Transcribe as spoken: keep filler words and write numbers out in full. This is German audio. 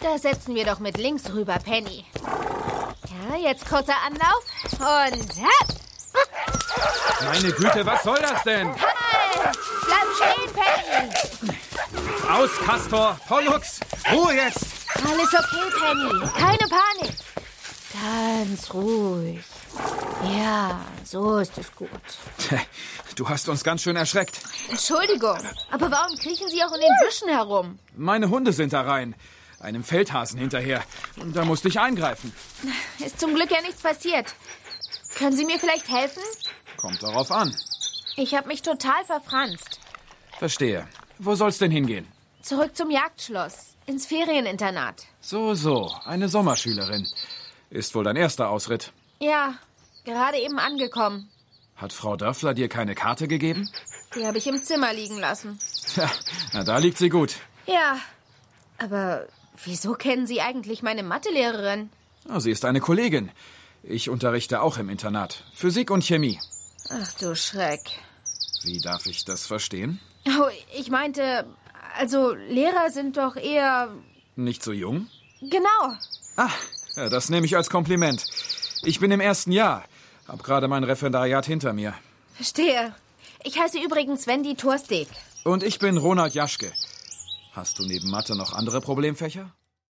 Da setzen wir doch mit links rüber, Penny. Ja, jetzt kurzer Anlauf und hopp! Meine Güte, was soll das denn? Halt! Bleib stehen, Penny! Aus, Castor! Pollux! Ruhe jetzt! Alles okay, Penny. Keine Panik. Ganz ruhig. Ja, so ist es gut. Du hast uns ganz schön erschreckt. Entschuldigung, aber warum kriechen Sie auch in den Büschen herum? Meine Hunde sind da rein. Einem Feldhasen hinterher. Da musste ich eingreifen. Ist zum Glück ja nichts passiert. Können Sie mir vielleicht helfen? Kommt darauf an. Ich habe mich total verfranst. Verstehe. Wo soll's denn hingehen? Zurück zum Jagdschloss, ins Ferieninternat. So, so. Eine Sommerschülerin. Ist wohl dein erster Ausritt. Ja, gerade eben angekommen. Hat Frau Dörfler dir keine Karte gegeben? Die habe ich im Zimmer liegen lassen. Tja, na, da liegt sie gut. Ja, aber wieso kennen Sie eigentlich meine Mathelehrerin? Oh, sie ist eine Kollegin. Ich unterrichte auch im Internat. Physik und Chemie. Ach du Schreck. Wie darf ich das verstehen? Oh, ich meinte, also Lehrer sind doch eher... Nicht so jung? Genau. Ah, ja, das nehme ich als Kompliment. Ich bin im ersten Jahr. Hab gerade mein Referendariat hinter mir. Verstehe. Ich heiße übrigens Wendy Thorsteg. Und ich bin Ronald Jaschke. Hast du neben Mathe noch andere Problemfächer?